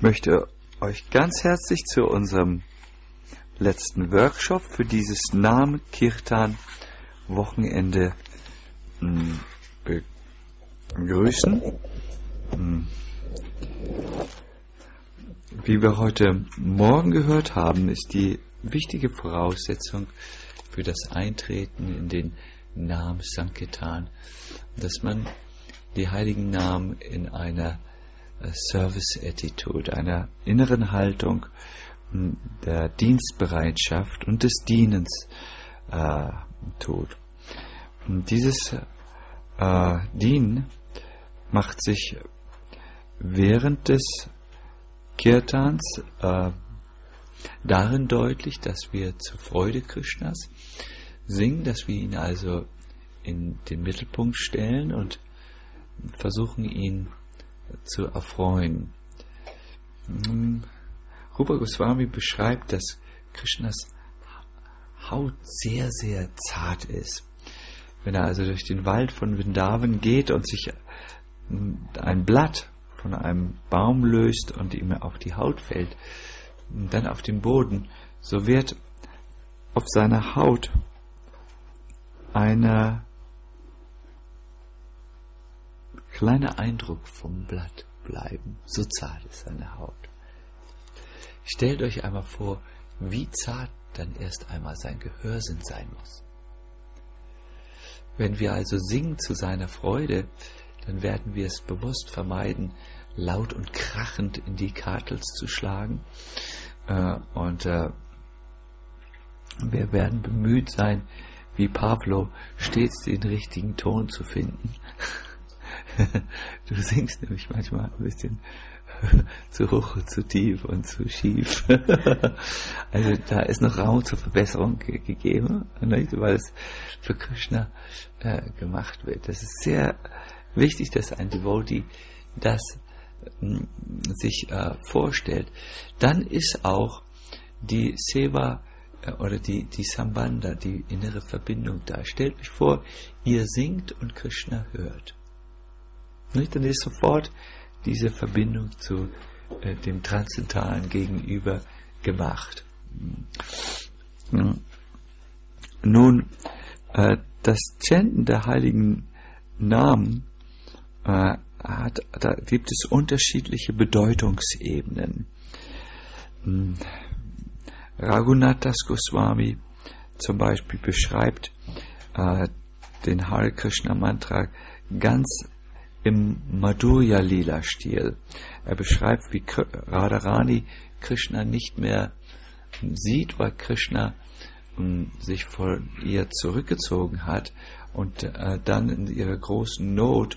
Ich möchte euch ganz herzlich zu unserem letzten Workshop für dieses Namen-Kirtan-Wochenende begrüßen. Wie wir heute Morgen gehört haben, ist die wichtige Voraussetzung für das Eintreten in den Namen-Sankirtan, dass man die heiligen Namen in einer Service-Attitude, einer inneren Haltung der Dienstbereitschaft und des Dienens tut. Und dieses Dienen macht sich während des Kirtans darin deutlich, dass wir zur Freude Krishnas singen, dass wir ihn also in den Mittelpunkt stellen und versuchen, ihn zu erfreuen. Rupa Goswami beschreibt, dass Krishnas Haut sehr, sehr zart ist. Wenn er also durch den Wald von Vrindavan geht und sich ein Blatt von einem Baum löst und ihm auf die Haut fällt, dann auf den Boden, so wird auf seiner Haut ein kleiner Eindruck vom Blatt bleiben. So zart ist seine Haut. Stellt euch einmal vor, wie zart dann erst einmal sein Gehörsinn sein muss. Wenn wir also singen zu seiner Freude, dann werden wir es bewusst vermeiden, laut und krachend in die Kartels zu schlagen. Und wir werden bemüht sein, wie Pavlo, stets den richtigen Ton zu finden. Du singst nämlich manchmal ein bisschen zu hoch und zu tief und zu schief. Also da ist noch Raum zur Verbesserung gegeben, nicht? Weil es für Krishna gemacht wird. Das ist sehr wichtig, dass ein Devotee das sich vorstellt. Dann ist auch die Seva oder die Sambandha, die innere Verbindung da. Stellt euch vor, ihr singt und Krishna hört. Nicht? Dann ist sofort diese Verbindung zu dem Transzendentalen gegenüber gemacht. Nun, das Chanten der heiligen Namen da gibt es unterschiedliche Bedeutungsebenen. Raghunathas Goswami zum Beispiel beschreibt den Hare Krishna Mantra ganz im Madhurya Lila Stil. Er beschreibt, wie Radharani Krishna nicht mehr sieht, weil Krishna sich von ihr zurückgezogen hat und dann in ihrer großen Not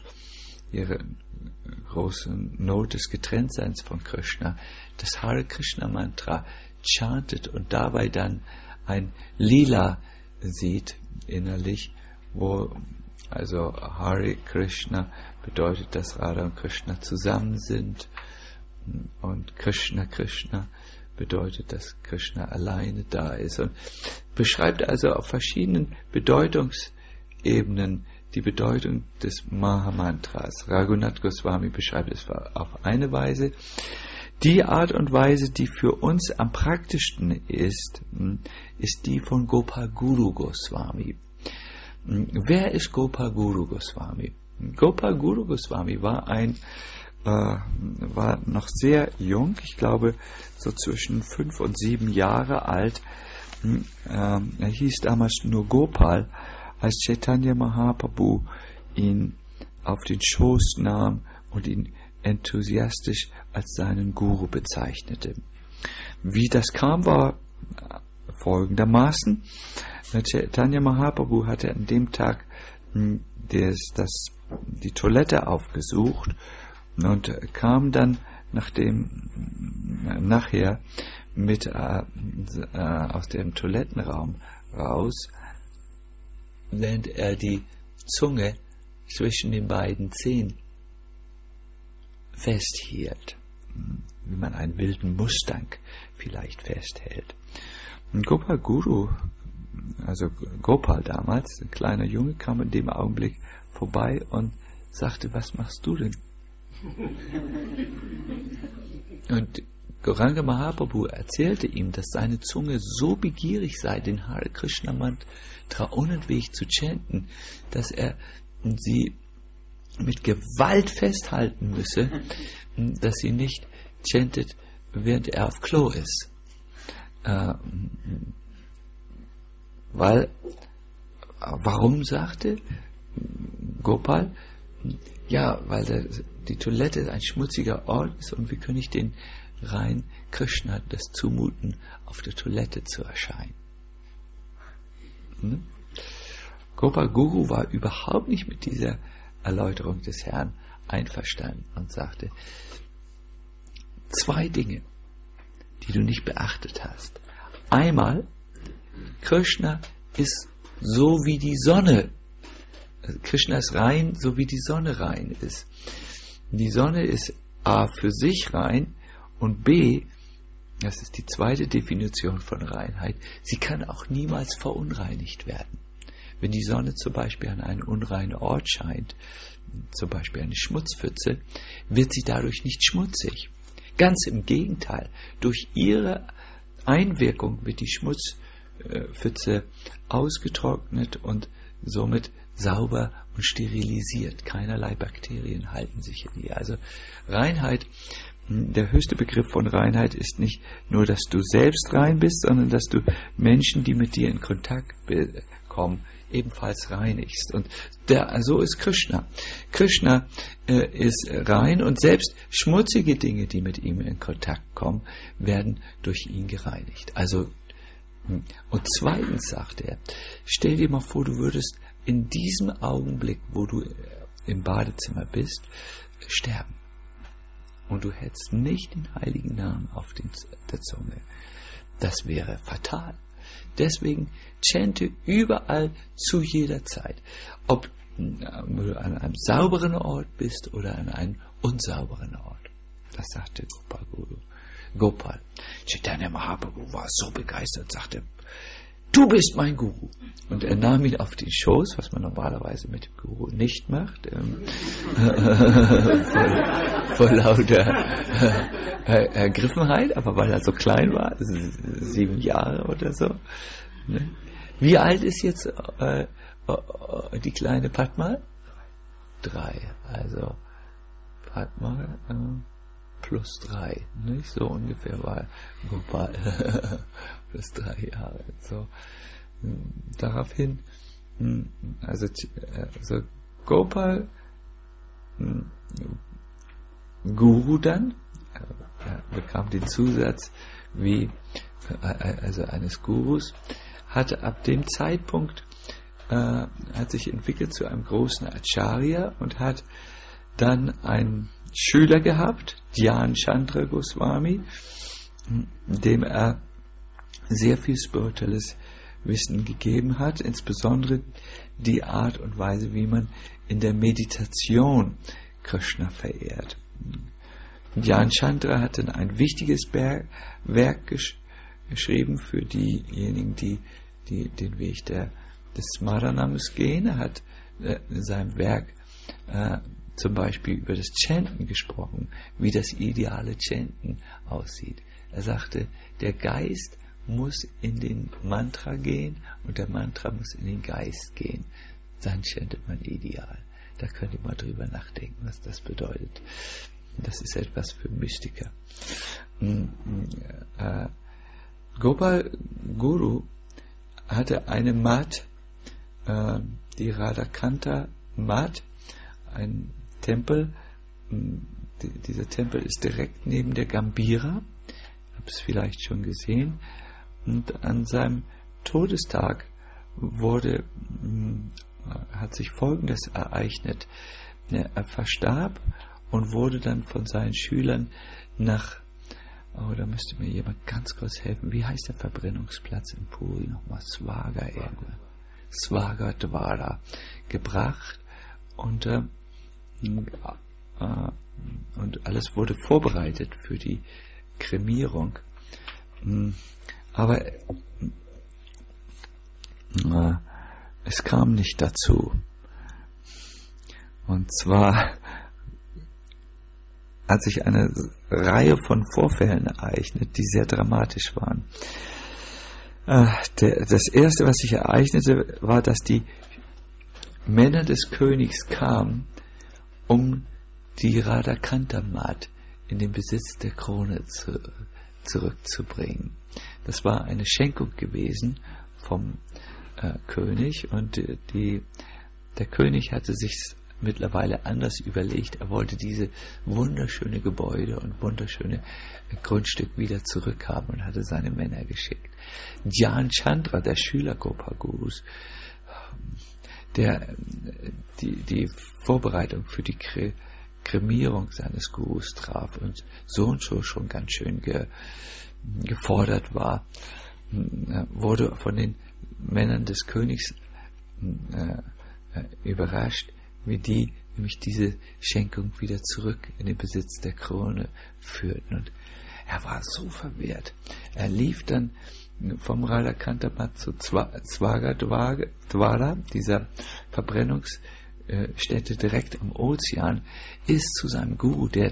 des Getrenntseins von Krishna, das Hare Krishna Mantra chantet und dabei dann ein Lila sieht innerlich, wo also Hare Krishna bedeutet, dass Radha und Krishna zusammen sind, und Krishna Krishna bedeutet, dass Krishna alleine da ist, und beschreibt also auf verschiedenen Bedeutungsebenen die Bedeutung des Mahamantras. Raghunath Goswami beschreibt es auf eine Weise. Die Art und Weise, die für uns am praktischsten ist, ist die von Gopal Guru Goswami. Wer ist Gopal Guru Goswami? Gopal Guru Goswami war noch sehr jung, ich glaube so zwischen 5 und 7 Jahre alt. Er hieß damals nur Gopal, als Chaitanya Mahaprabhu ihn auf den Schoß nahm und ihn enthusiastisch als seinen Guru bezeichnete. Wie das kam, war folgendermaßen. Chaitanya Mahaprabhu hatte an dem Tag die Toilette aufgesucht und kam dann nachher mit aus dem Toilettenraum raus, während er die Zunge zwischen den beiden Zehen festhielt, wie man einen wilden Mustang vielleicht festhält. Und Gopal Guru, also Gopal damals, ein kleiner Junge, kam in dem Augenblick vorbei und sagte: Was machst du denn? Und Gauranga Mahaprabhu erzählte ihm, dass seine Zunge so begierig sei, den Hare Krishna Mantra unentwegt zu chanten, dass er sie mit Gewalt festhalten müsse, dass sie nicht chantet, während er auf Klo ist. Warum sagte Gopal? Ja, weil die Toilette ein schmutziger Ort ist und wie kann ich den rein Krishna das zumuten, auf der Toilette zu erscheinen? Gopal Guru war überhaupt nicht mit dieser Erläuterung des Herrn einverstanden und sagte, 2 Dinge, die du nicht beachtet hast. Einmal, Krishna ist so wie die Sonne. Also Krishna ist rein, so wie die Sonne rein ist. Die Sonne ist A für sich rein und B, das ist die zweite Definition von Reinheit, sie kann auch niemals verunreinigt werden. Wenn die Sonne zum Beispiel an einen unreinen Ort scheint, zum Beispiel eine Schmutzpfütze, wird sie dadurch nicht schmutzig. Ganz im Gegenteil, durch ihre Einwirkung wird die Schmutzpfütze ausgetrocknet und somit sauber und sterilisiert. Keinerlei Bakterien halten sich in ihr. Also Reinheit, der höchste Begriff von Reinheit ist nicht nur, dass du selbst rein bist, sondern dass du Menschen, die mit dir in Kontakt kommen, ebenfalls reinigst. Und so ist Krishna. Krishna ist rein und selbst schmutzige Dinge, die mit ihm in Kontakt kommen, werden durch ihn gereinigt. Also, und zweitens sagt er, stell dir mal vor, du würdest in diesem Augenblick, wo du im Badezimmer bist, sterben. Und du hättest nicht den heiligen Namen auf der Zunge. Das wäre fatal. Deswegen chante überall zu jeder Zeit. Ob du an einem sauberen Ort bist oder an einem unsauberen Ort. Das sagte Gopal. Chaitanya Mahaprabhu war so begeistert, sagte, du bist mein Guru. Und er nahm ihn auf den Schoß, was man normalerweise mit dem Guru nicht macht, vor lauter Ergriffenheit, aber weil er so klein war, 7 Jahre oder so. Ne? Wie alt ist jetzt die kleine Padma? 3. Also Padma plus 3. Nicht? So ungefähr war Gopal plus 3 Jahre. So. Daraufhin, also Gopal Guru dann, bekam den Zusatz also eines Gurus, hatte ab dem Zeitpunkt, hat sich entwickelt zu einem großen Acharya und hat dann einen Schüler gehabt, Dhyan Chandra Goswami, dem er sehr viel spirituelles Wissen gegeben hat, insbesondere die Art und Weise, wie man in der Meditation Krishna verehrt. Dhyan Chandra hat dann ein wichtiges Werk geschrieben für diejenigen, die den Weg des Smaranams gehen. Er hat in seinem Werk zum Beispiel über das Chanten gesprochen, wie das ideale Chanten aussieht. Er sagte, der Geist muss in den Mantra gehen und der Mantra muss in den Geist gehen. Dann chantet man ideal. Da könnt ihr mal drüber nachdenken, was das bedeutet. Das ist etwas für Mystiker. Gopal Guru hatte eine Mat, die Radhakanta Mat, ein Tempel. Dieser Tempel ist direkt neben der Gambhira. Ich habe es vielleicht schon gesehen. Und an seinem Todestag hat sich Folgendes ereignet. Er verstarb und wurde dann von seinen Schülern da müsste mir jemand ganz kurz helfen. Wie heißt der Verbrennungsplatz in Puri nochmal? Svaga Dvara gebracht und alles wurde vorbereitet für die Kremierung. Aber es kam nicht dazu. Und zwar hat sich eine Reihe von Vorfällen ereignet, die sehr dramatisch waren. Das erste, was sich ereignete, war, dass die Männer des Königs kamen, um die Radhakantamat in den Besitz der Krone zurückzubringen. Das war eine Schenkung gewesen vom König, und der König hatte sich mittlerweile anders überlegt. Er wollte diese wunderschöne Gebäude und wunderschöne Grundstück wieder zurückhaben und hatte seine Männer geschickt. Dhyan Chandra, der Schüler Gopal-Gurus, der die Vorbereitung für die Kremierung seines Gurus traf und so schon ganz schön gefordert war, wurde von den Männern des Königs überrascht, wie die nämlich diese Schenkung wieder zurück in den Besitz der Krone führten. Und er war so verwirrt. Er lief dann vom Radhakantamat zu Svargadwara, dieser Verbrennungsstätte direkt am Ozean, ist zu seinem Guru, der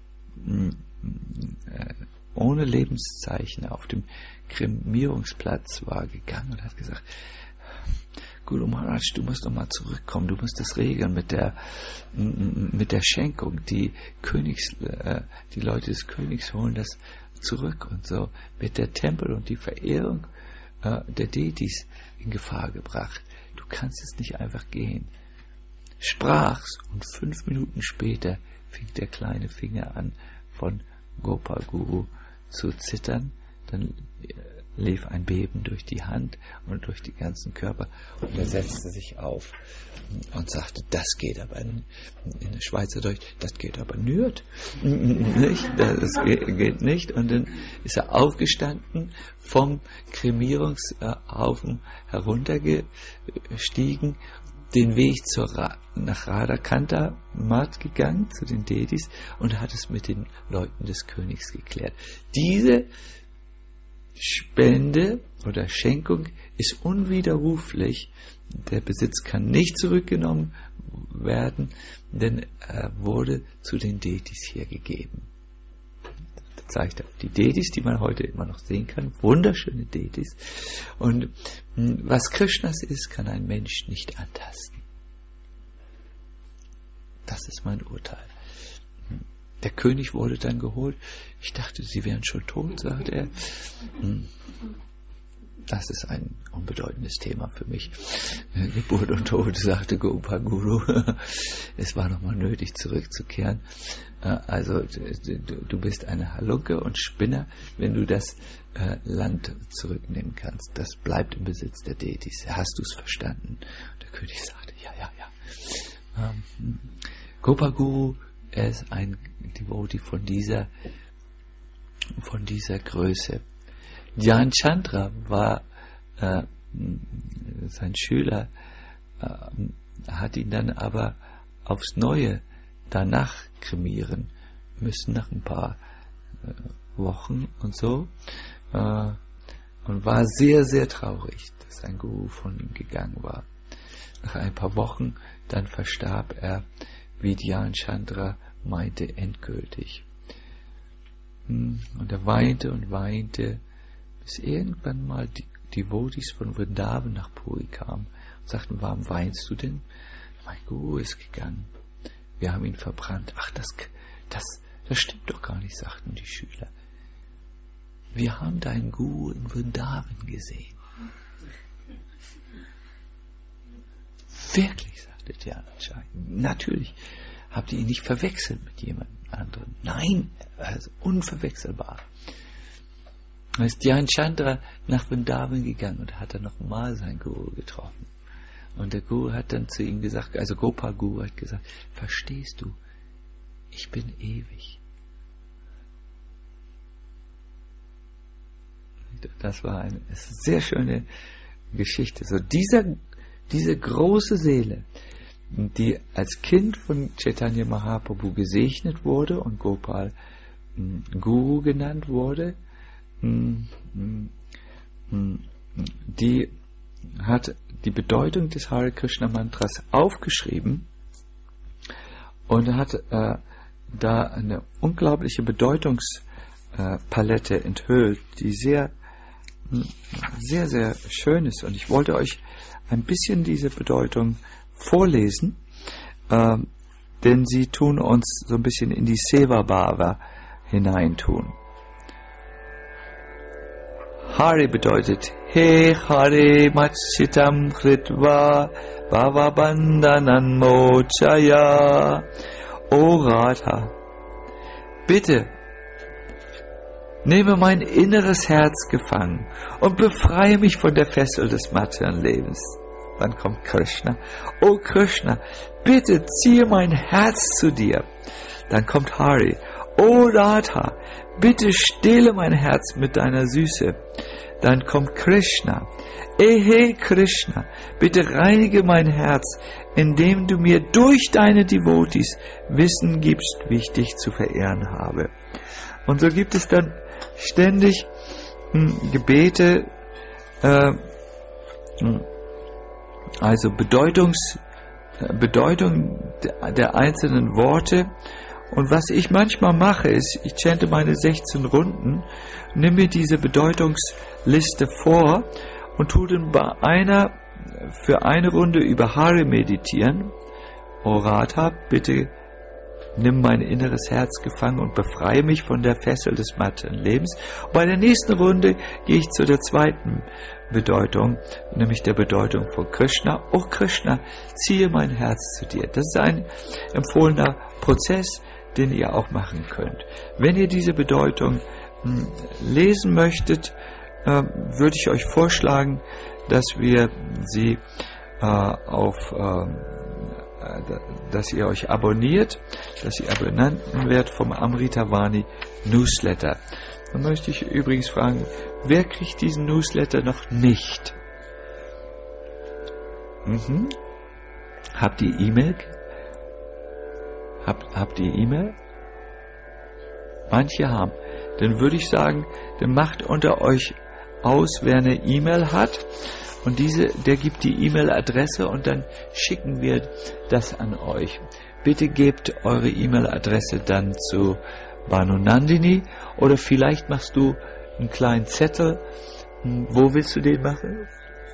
ohne Lebenszeichen auf dem Kremierungsplatz war, gegangen und hat gesagt: Guru Maharaj, du musst doch mal zurückkommen, du musst das regeln mit der Schenkung. Die Leute des Königs holen das zurück, und so wird der Tempel und die Verehrung der Deities in Gefahr gebracht. Du kannst es nicht einfach gehen. Sprach's, und 5 Minuten später fing der kleine Finger an, von Gopal Guru zu zittern. Dann lief ein Beben durch die Hand und durch den ganzen Körper, und er setzte sich auf und sagte: Das geht aber in der Schweizerdeutsch, das geht aber nicht. Das geht nicht. Und dann ist er aufgestanden, vom Kremierungshaufen heruntergestiegen, den Weg nach Radhakantamat gegangen, zu den Deities, und hat es mit den Leuten des Königs geklärt. Diese Spende oder Schenkung ist unwiderruflich. Der Besitz kann nicht zurückgenommen werden, denn er wurde zu den Deities hier gegeben. Das zeigt auch die Deities, die man heute immer noch sehen kann. Wunderschöne Deities. Und was Krishnas ist, kann ein Mensch nicht antasten. Das ist mein Urteil. Der König wurde dann geholt. Ich dachte, sie wären schon tot, sagte er. Das ist ein unbedeutendes Thema für mich. Geburt und Tod, sagte Gopal Guru. Es war nochmal nötig, zurückzukehren. Also, du bist eine Halunke und Spinner, wenn du das Land zurücknehmen kannst. Das bleibt im Besitz der Deities. Hast du es verstanden? Der König sagte: Ja. Gopal Guru, er ist ein Devotee von dieser Größe. Dhyan Chandra war sein Schüler, hat ihn dann aber aufs Neue danach kremieren müssen, nach ein paar Wochen und so, und war sehr, sehr traurig, dass sein Guru von ihm gegangen war. Nach ein paar Wochen dann verstarb er, wie Dhyan Chandra meinte, endgültig. Und er weinte und weinte, bis irgendwann mal die Devotees von Vrindavan nach Puri kamen und sagten: Warum weinst du denn? Mein Guru ist gegangen. Wir haben ihn verbrannt. Ach, das stimmt doch gar nicht, sagten die Schüler. Wir haben deinen Guru in Vrindavan gesehen. Wirklich, sagte Dhyan Chandra. Natürlich. Habt ihr ihn nicht verwechselt mit jemandem anderen? Nein, also unverwechselbar. Dann ist Dhyan Chandra nach Vrindavan gegangen und hat dann nochmal seinen Guru getroffen. Und der Guru hat dann zu ihm gesagt, also Gopal Guru hat gesagt: Verstehst du, ich bin ewig. Das war eine sehr schöne Geschichte. So diese große Seele, die als Kind von Chaitanya Mahaprabhu gesegnet wurde und Gopal Guru genannt wurde, die hat die Bedeutung des Hare Krishna Mantras aufgeschrieben und hat da eine unglaubliche Bedeutungspalette enthüllt, die sehr, sehr, sehr schön ist. Und ich wollte euch ein bisschen diese Bedeutung vorlesen, denn sie tun uns so ein bisschen in die Seva Bhava hineintun. Hari bedeutet He Hare Machitam Kritva Bhava Bandhanan Mochaya. O Radha, bitte nehme mein inneres Herz gefangen und befreie mich von der Fessel des materiellen Lebens. Dann kommt Krishna. O Krishna, bitte ziehe mein Herz zu dir. Dann kommt Hari. O Radha, bitte stehle mein Herz mit deiner Süße. Dann kommt Krishna. Hey Krishna, bitte reinige mein Herz, indem du mir durch deine Devotees Wissen gibst, wie ich dich zu verehren habe. Und so gibt es dann ständig Gebete, also Bedeutung der einzelnen Worte. Und was ich manchmal mache, ist, ich chante meine 16 Runden, nehme mir diese Bedeutungsliste vor und tue dann für eine Runde über Hari meditieren. O Radha, bitte nimm mein inneres Herz gefangen und befreie mich von der Fessel des materiellen Lebens. Und bei der nächsten Runde gehe ich zu der zweiten Bedeutung, nämlich der Bedeutung von Krishna. O Krishna, ziehe mein Herz zu dir. Das ist ein empfohlener Prozess, den ihr auch machen könnt. Wenn ihr diese Bedeutung lesen möchtet, würde ich euch vorschlagen, dass wir sie dass ihr euch abonniert, dass ihr Abonnenten werdet vom Amritavani Newsletter. Dann möchte ich übrigens fragen, wer kriegt diesen Newsletter noch nicht? Habt ihr E-Mail? Habt ihr E-Mail? Manche haben. Dann würde ich sagen, dann macht unter euch aus, wer eine E-Mail hat. Und der gibt die E-Mail-Adresse und dann schicken wir das an euch. Bitte gebt eure E-Mail-Adresse dann zu Bhanu Nandini oder vielleicht machst du einen kleinen Zettel. Wo willst du den machen?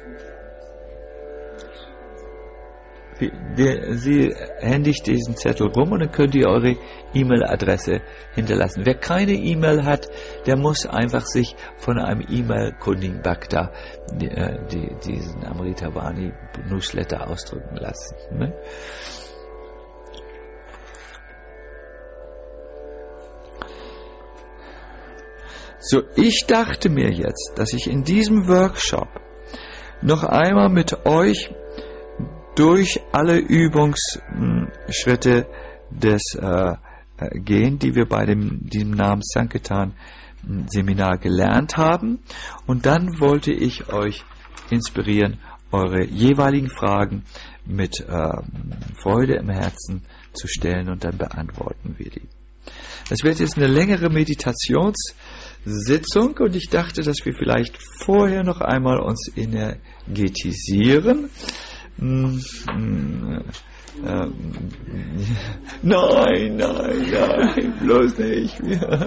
Sie händigt diesen Zettel rum und dann könnt ihr eure E-Mail-Adresse hinterlassen. Wer keine E-Mail hat, der muss einfach sich von einem E-Mail-kundigen Bhakta diesen Amritavani Newsletter ausdrücken lassen. Ne? So, ich dachte mir jetzt, dass ich in diesem Workshop noch einmal mit euch durch alle Übungsschritte gehen, die wir bei diesem Namen Sankirtan Seminar gelernt haben. Und dann wollte ich euch inspirieren, eure jeweiligen Fragen mit Freude im Herzen zu stellen und dann beantworten wir die. Das wird jetzt eine längere Meditationssitzung und ich dachte, dass wir vielleicht vorher noch einmal uns energetisieren. Nein, bloß nicht.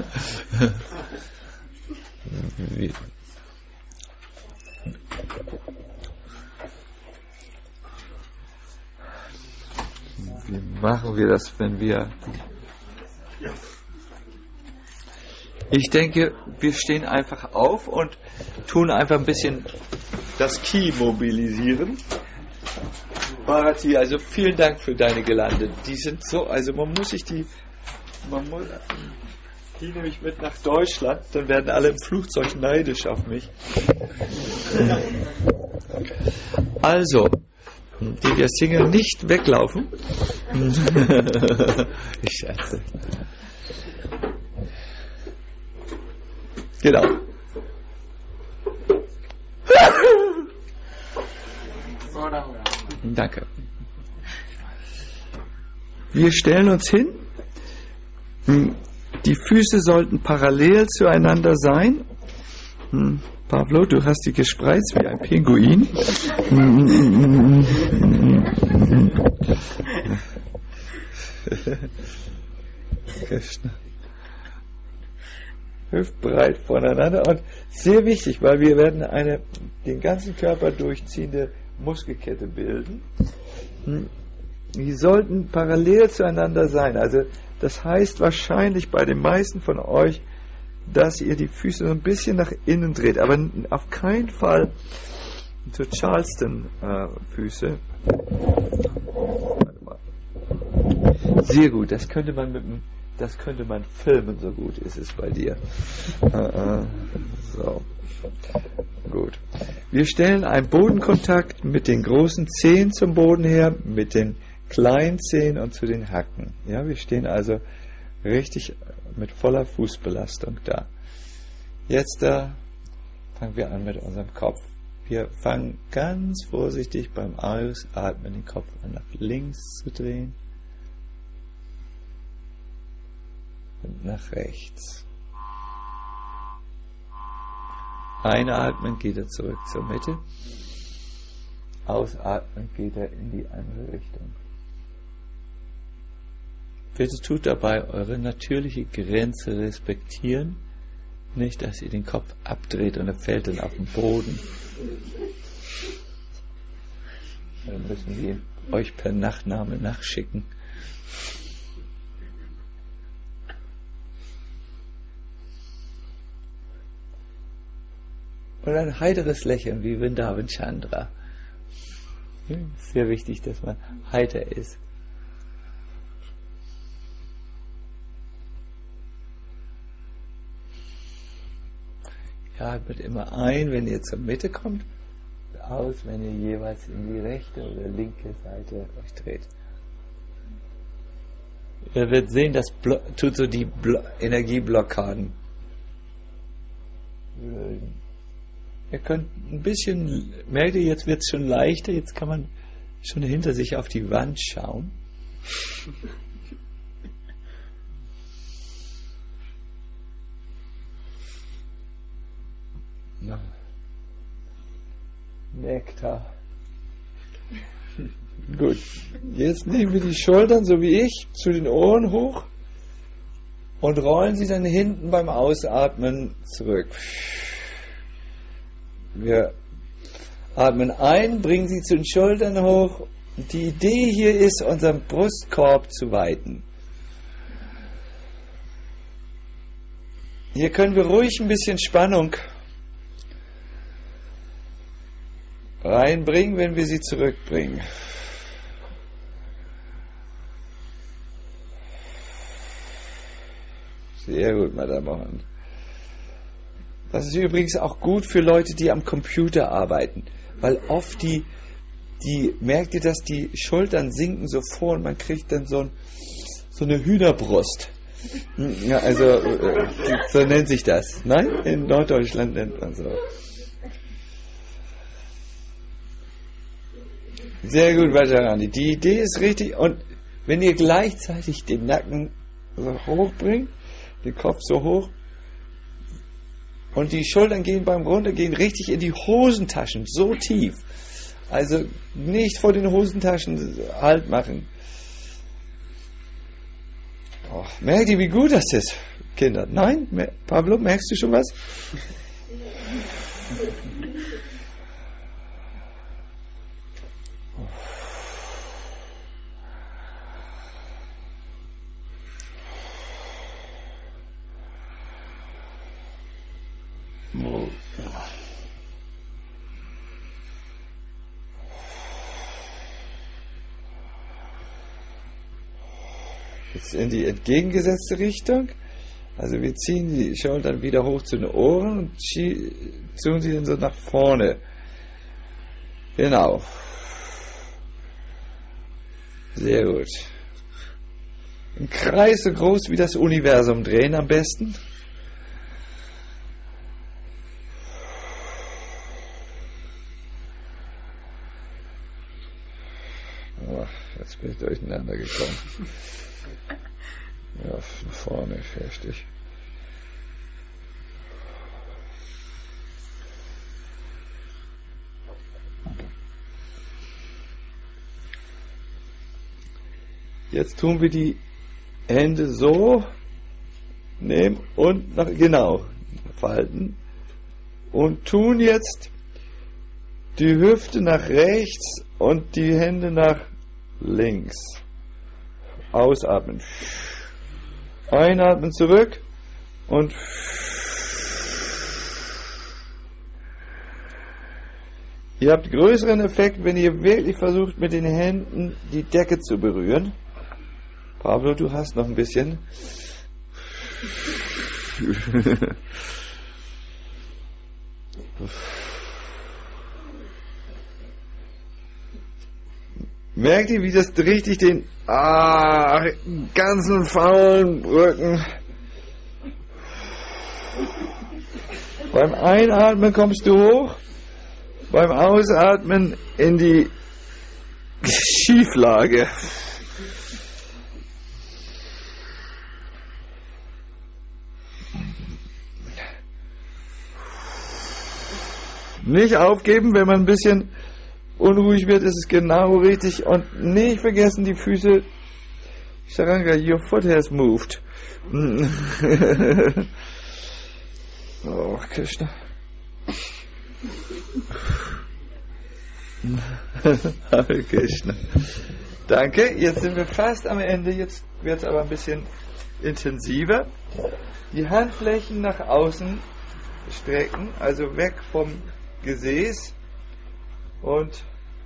Wie machen wir das, wenn wir... Ich denke, wir stehen einfach auf und tun einfach ein bisschen das Ki mobilisieren. Bharati, also vielen Dank für deine Gelande. Die sind so, also man muss die nämlich mit nach Deutschland, dann werden alle im Flugzeug neidisch auf mich. Also, die wir Single nicht weglaufen. Ich scherze. Genau. Danke. Wir stellen uns hin. Die Füße sollten parallel zueinander sein. Pavlo, du hast dich gespreizt wie ein Pinguin. Krishna. Hüftbreit voneinander und sehr wichtig, weil wir werden eine den ganzen Körper durchziehende Muskelkette bilden. Die sollten parallel zueinander sein. Also das heißt wahrscheinlich bei den meisten von euch, dass ihr die Füße so ein bisschen nach innen dreht, aber auf keinen Fall zur Charleston-Füße. Sehr gut, das könnte man filmen, so gut ist es bei dir. So. Gut. Wir stellen einen Bodenkontakt mit den großen Zehen zum Boden her, mit den kleinen Zehen und zu den Hacken. Ja, wir stehen also richtig mit voller Fußbelastung da. Jetzt fangen wir an mit unserem Kopf. Wir fangen ganz vorsichtig beim Ausatmen den Kopf an nach links zu drehen und nach rechts. Einatmen geht er zurück zur Mitte. Ausatmen geht er in die andere Richtung. Bitte tut dabei eure natürliche Grenze respektieren. Nicht, dass ihr den Kopf abdreht und er fällt dann auf den Boden. Dann müssen wir euch per Nachname nachschicken. Und ein heiteres Lächeln wie Vrindavan Chandra. Sehr wichtig, dass man heiter ist. Ja, atmet immer ein, wenn ihr zur Mitte kommt, aus, wenn ihr jeweils in die rechte oder linke Seite euch dreht. Ihr werdet sehen, das tut so die Energieblockaden. Ihr könnt ein bisschen, merkt ihr, jetzt wird es schon leichter, jetzt kann man schon hinter sich auf die Wand schauen. Ja. Nektar. Gut, jetzt nehmen wir die Schultern, so wie ich, zu den Ohren hoch und rollen sie dann hinten beim Ausatmen zurück. Wir atmen ein, bringen sie zu den Schultern hoch. Die Idee hier ist, unseren Brustkorb zu weiten. Hier können wir ruhig ein bisschen Spannung reinbringen, wenn wir sie zurückbringen. Sehr gut, Madame Mohan. Das ist übrigens auch gut für Leute, die am Computer arbeiten, weil oft merkt ihr, dass die Schultern sinken so vor und man kriegt dann so eine Hühnerbrust. Ja, also so nennt sich das. Nein? In Norddeutschland nennt man so. Sehr gut, Vajrayani. Die Idee ist richtig und wenn ihr gleichzeitig den Nacken so hoch bringt, den Kopf so hoch, und die Schultern gehen beim Runtergehen richtig in die Hosentaschen, so tief. Also nicht vor den Hosentaschen Halt machen. Oh, merkt ihr, wie gut das ist, Kinder? Nein? Pablo, merkst du schon was? Jetzt in die entgegengesetzte Richtung. Also wir ziehen die Schultern wieder hoch zu den Ohren und tun sie dann so nach vorne. Genau. Sehr gut. Im Kreis so groß wie das Universum drehen am besten. Oh, jetzt bin ich durcheinander gekommen. Ja, nach vorne, heftig. Jetzt tun wir die Hände so nehmen und genau falten und tun jetzt die Hüfte nach rechts und die Hände nach links. Ausatmen. Einatmen zurück und ihr habt größeren Effekt, wenn ihr wirklich versucht, mit den Händen die Decke zu berühren. Pablo, du hast noch ein bisschen. Merkt ihr, wie das richtig den ganzen faulen Rücken. Beim Einatmen kommst du hoch, beim Ausatmen in die Schieflage. Nicht aufgeben, wenn man ein bisschen unruhig wird, ist es genau richtig. Und nicht vergessen, die Füße. Sharanga, your foot has moved. Oh, Krishna. Hare Krishna. Danke, jetzt sind wir fast am Ende. Jetzt wird es aber ein bisschen intensiver. Die Handflächen nach außen strecken, also weg vom Gesäß und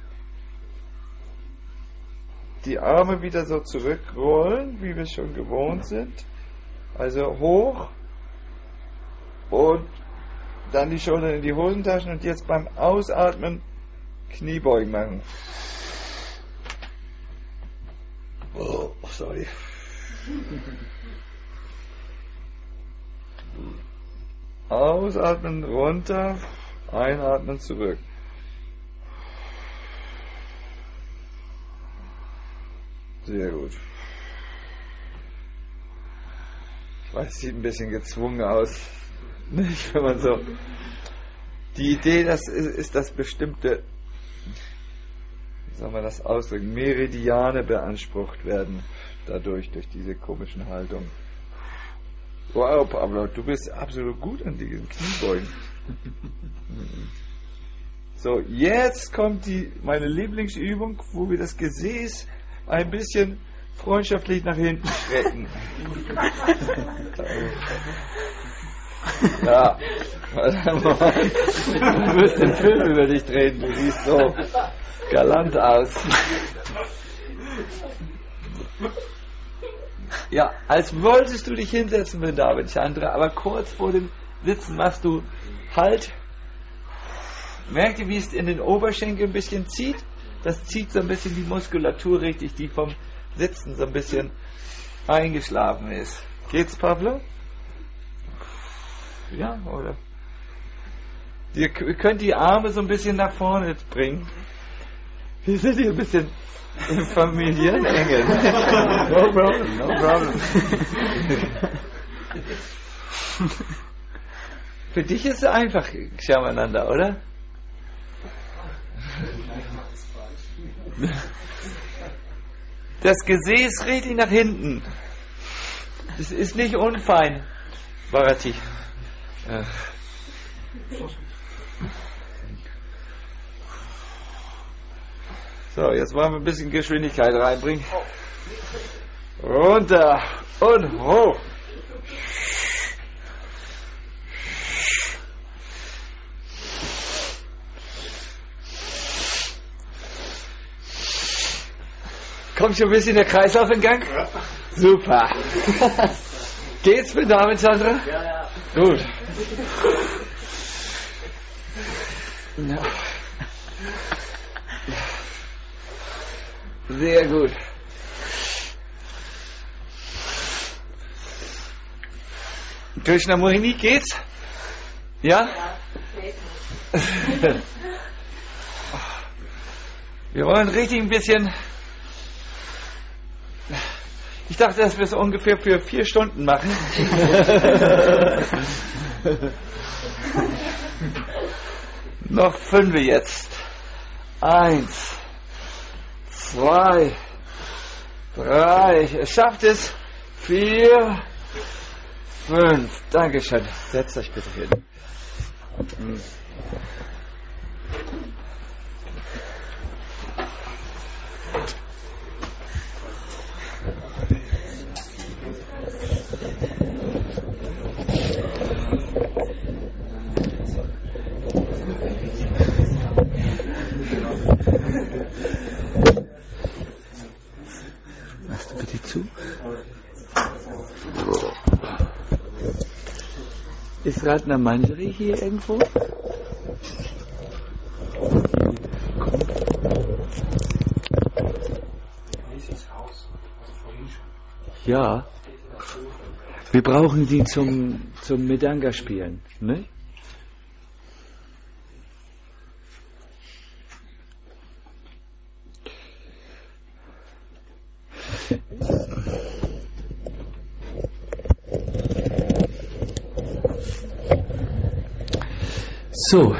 die Arme wieder so zurückrollen, wie wir schon gewohnt sind. Also hoch und dann die Schultern in die Hosentaschen und jetzt beim Ausatmen Kniebeugen machen. Oh, sorry. Ausatmen runter, einatmen zurück. Sehr gut. Ich weiß, es sieht ein bisschen gezwungen aus. Nicht, wenn man so. Die Idee, das ist, dass bestimmte, wie soll man das ausdrücken, Meridiane beansprucht werden dadurch, durch diese komischen Haltungen. Wow, Pablo, du bist absolut gut an diesen Kniebeugen. So, jetzt kommt meine Lieblingsübung, wo wir das Gesäß ein bisschen freundschaftlich nach hinten strecken. Ja, du wirst den Film über dich drehen, du siehst so galant aus. Ja, als wolltest du dich hinsetzen, Vrindavan Chandra, aber kurz vor dem Sitzen machst du Halt. Merkt ihr, wie es in den Oberschenkel ein bisschen zieht? Das zieht so ein bisschen die Muskulatur richtig, die vom Sitzen so ein bisschen eingeschlafen ist. Geht's, Pablo? Ja, oder? Ihr könnt die Arme so ein bisschen nach vorne bringen. Wir sind hier ein bisschen im Familienengel. No problem, no problem. Für dich ist es einfach, Shyamananda, oder? Das Gesäß richtig nach hinten. Das ist nicht unfein, Bharati. So, jetzt wollen wir ein bisschen Geschwindigkeit reinbringen. Runter und hoch. Kommt schon ein bisschen der Kreislauf in Gang? Ja. Super. Geht's mit Damen, Chandra? Ja, ja. Gut. Ja. Sehr gut. Krishnamurti, geht's? Ja? Wir wollen richtig ein bisschen. Ich dachte, dass wir es ungefähr für 4 Stunden machen. Noch 5 jetzt. 1, 2, 3. Schafft es. 4, 5. Dankeschön. Setzt euch bitte hin. Machst du bitte zu? Ist Ratna Manjari hier irgendwo? Ja. Wir brauchen sie zum Mridanga spielen, ne? So,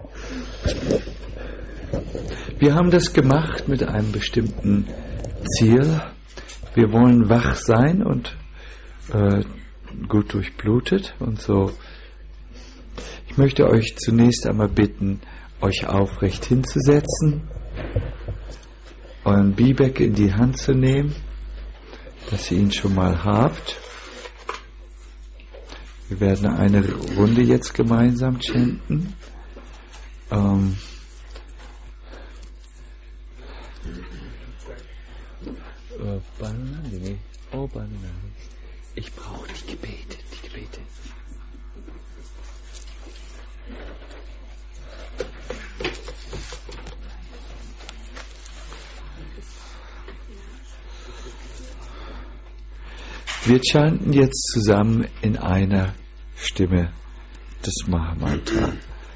wir haben das gemacht mit einem bestimmten Ziel. Wir wollen wach sein und gut durchblutet und so. Ich möchte euch zunächst einmal bitten, euch aufrecht hinzusetzen, euren Bibek in die Hand zu nehmen, dass ihr ihn schon mal habt. Wir werden eine Runde jetzt gemeinsam chanten. Ich brauche die Gebete, Wir chanten jetzt zusammen in einer Stimme das Mahamantra.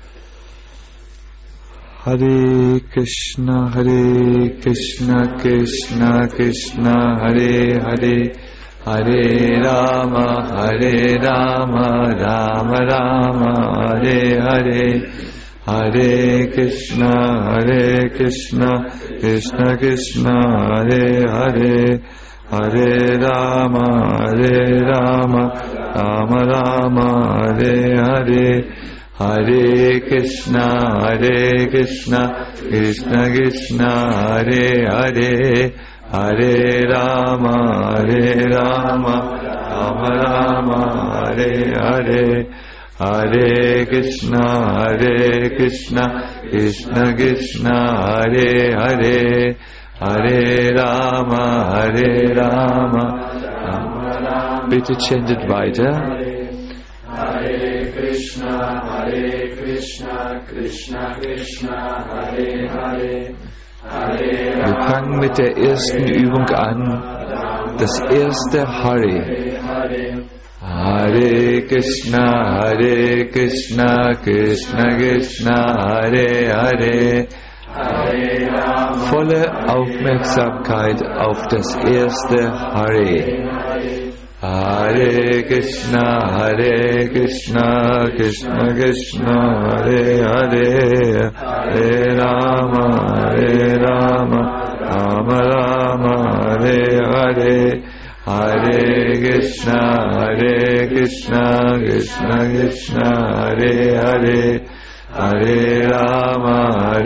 Hare Krishna, Krishna Krishna, Hare Hare, Hare Rama, Rama Rama, Hare Hare, Hare Krishna, Krishna Krishna, Hare Hare, Hare Rama, Rama Rama, Hare Hare, Hare Krishna, Krishna Krishna, Hare Hare, Hare Rama, Rama Rama, Hare Hare, Hare Krishna, Krishna Krishna, Hare Hare, Hare Rama, Rama Rama. Bitte chantet weiter. Hare Krishna, Krishna Krishna, Hare Hare, Hare Rama. Wir fangen mit der ersten Übung an. Das erste Hare. Hare Krishna, Krishna Krishna, Hare Hare. Volle Aufmerksamkeit auf das erste Hare. Hare Krishna, Krishna Krishna, Hare Hare, Hare Rama, Rama Rama, Hare Hare, Hare Krishna, Krishna Krishna, Hare Hare, Hare Rama,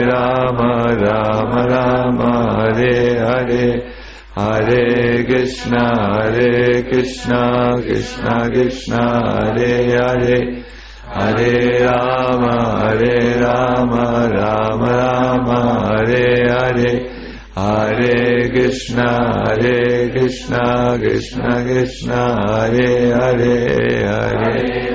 Rama Rama, Hare Hare, Hare Krishna, Krishna Krishna, Hare Hare, Hare Rama, Rama Rama, Hare Hare, Hare Krishna, Krishna Krishna, Hare Hare, Hare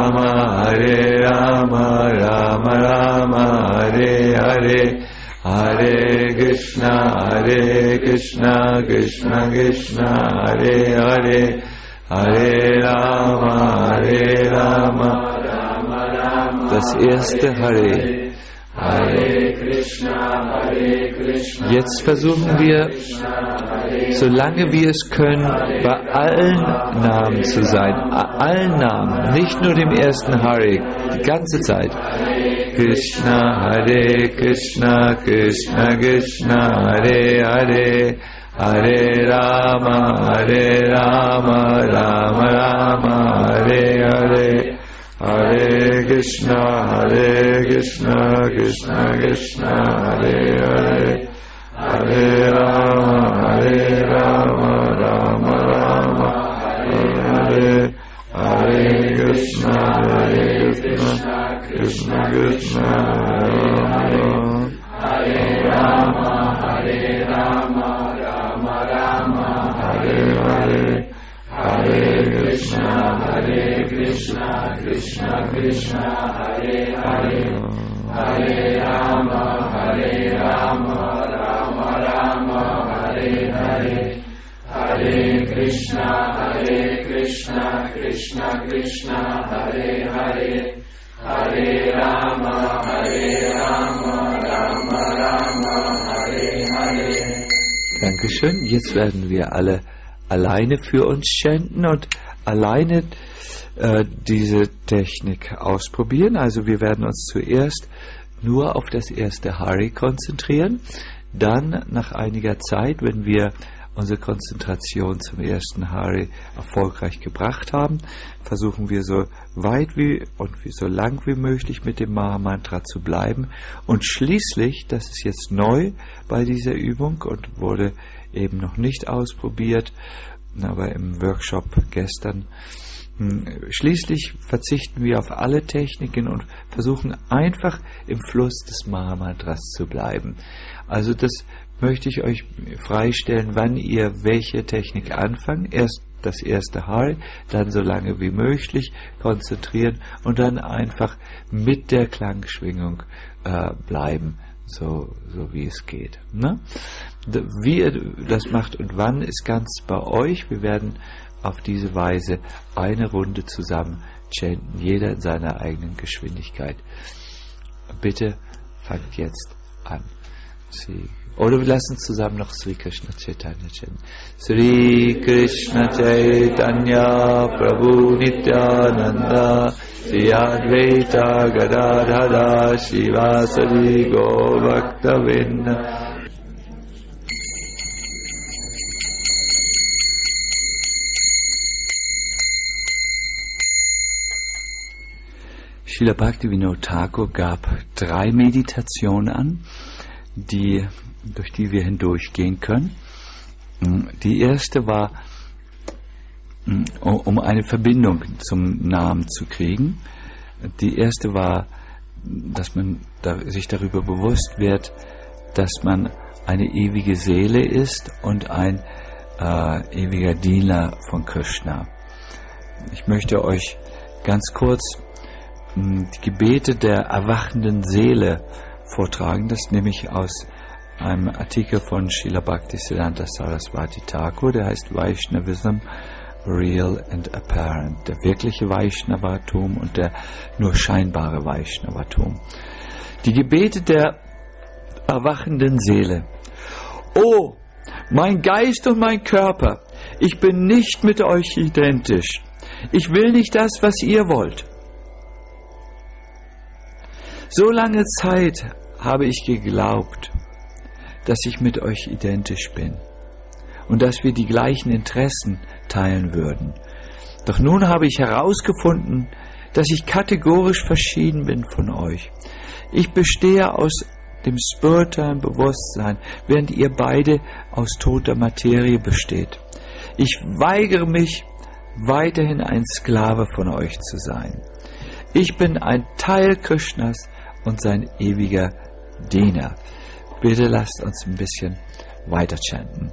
Rama, Rama Rama, Hare Hare, Hare Krishna, Krishna Krishna, Hare Hare, Hare Rama, Rama Rama. Das erste Hare. Hare Krishna, Jetzt versuchen wir, solange wir es können, bei allen Namen zu sein. Allen Namen, nicht nur dem ersten Hare, die ganze Zeit. Krishna, Hare Krishna, Krishna Krishna, Hare Hare, Hare Rama, Rama Rama, Hare Hare, Hare Krishna, Krishna Krishna, Hare Hare, Hare Rama, Rama Rama, Hare Hare, Hare Krishna, Krishna Krishna, Hare Rama, Rama Rama, Hare Hare, Hare Krishna, Krishna Krishna, Hare Hare, Hare Rama, Rama Rama, Hare Hare, Hare Krishna, Krishna Krishna, Hare Hare, Hare Rama, Rama Rama, Hare Hare. Dankeschön. Jetzt werden wir alle alleine für uns chanten und alleine diese Technik ausprobieren. Also wir werden uns zuerst nur auf das erste Hari konzentrieren. Dann nach einiger Zeit, wenn wir unsere Konzentration zum ersten Hari erfolgreich gebracht haben, versuchen wir so weit und so lang wie möglich mit dem Maha-Mantra zu bleiben. Und schließlich, das ist jetzt neu bei dieser Übung und wurde eben noch nicht ausprobiert, aber im Workshop gestern, schließlich verzichten wir auf alle Techniken und versuchen einfach im Fluss des Maha-Mantras zu bleiben. Also das möchte ich euch freistellen, wann ihr welche Technik anfangt. Erst das erste Hari, dann so lange wie möglich konzentrieren und dann einfach mit der Klangschwingung bleiben, so wie es geht. Ne? Wie ihr das macht und wann ist ganz bei euch. Wir werden auf diese Weise eine Runde zusammen chanten, jeder in seiner eigenen Geschwindigkeit. Bitte fangt jetzt an. Oder wir lassen zusammen noch Sri Krishna Chaitanya chanten. Sri Krishna Chaitanya Prabhu Nityananda Sri Advaita Gadadhara Shivasadi Govaktavinda. Srila Bhaktivinoda Thakur gab 3 Meditationen an, durch die wir hindurchgehen können. Die erste war, um eine Verbindung zum Namen zu kriegen. Die erste war, dass man sich darüber bewusst wird, dass man eine ewige Seele ist und ein ewiger Diener von Krishna. Ich möchte euch ganz kurz die Gebete der erwachenden Seele vortragen. Das nehme ich aus einem Artikel von Srila Bhaktisiddhanta Saraswati Thakur, der heißt Vaishnavism, Real and Apparent. Der wirkliche Vaishnavatum und der nur scheinbare Vaishnavatum. Die Gebete der erwachenden Seele. Oh, mein Geist und mein Körper, ich bin nicht mit euch identisch. Ich will nicht das, was ihr wollt. So lange Zeit habe ich geglaubt, dass ich mit euch identisch bin und dass wir die gleichen Interessen teilen würden. Doch nun habe ich herausgefunden, dass ich kategorisch verschieden bin von euch. Ich bestehe aus dem spirituellen Bewusstsein, während ihr beide aus toter Materie besteht. Ich weigere mich, weiterhin ein Sklave von euch zu sein. Ich bin ein Teil Krishnas und sein ewiger Diener. Bitte lasst uns ein bisschen weiter chanten.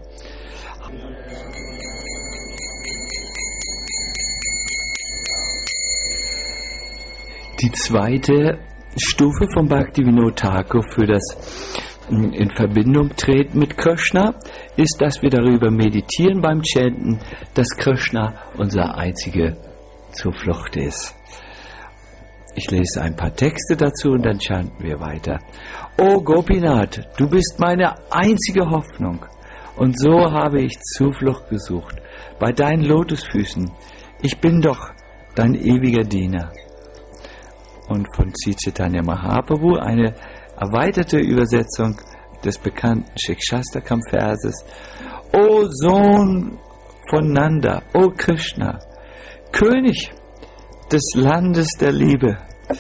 Die zweite Stufe von Bhaktivinoda Thakur für das in Verbindung treten mit Krishna ist, dass wir darüber meditieren beim Chanten, dass Krishna unsere einzige Zuflucht ist. Ich lese ein paar Texte dazu und dann chanten wir weiter. O Gopinath, du bist meine einzige Hoffnung und so habe ich Zuflucht gesucht bei deinen Lotusfüßen. Ich bin doch dein ewiger Diener. Und von Sri Chaitanya Mahaprabhu eine erweiterte Übersetzung des bekannten Shikshastakam-Verses. O Sohn von Nanda, O Krishna, König des Landes der Liebe,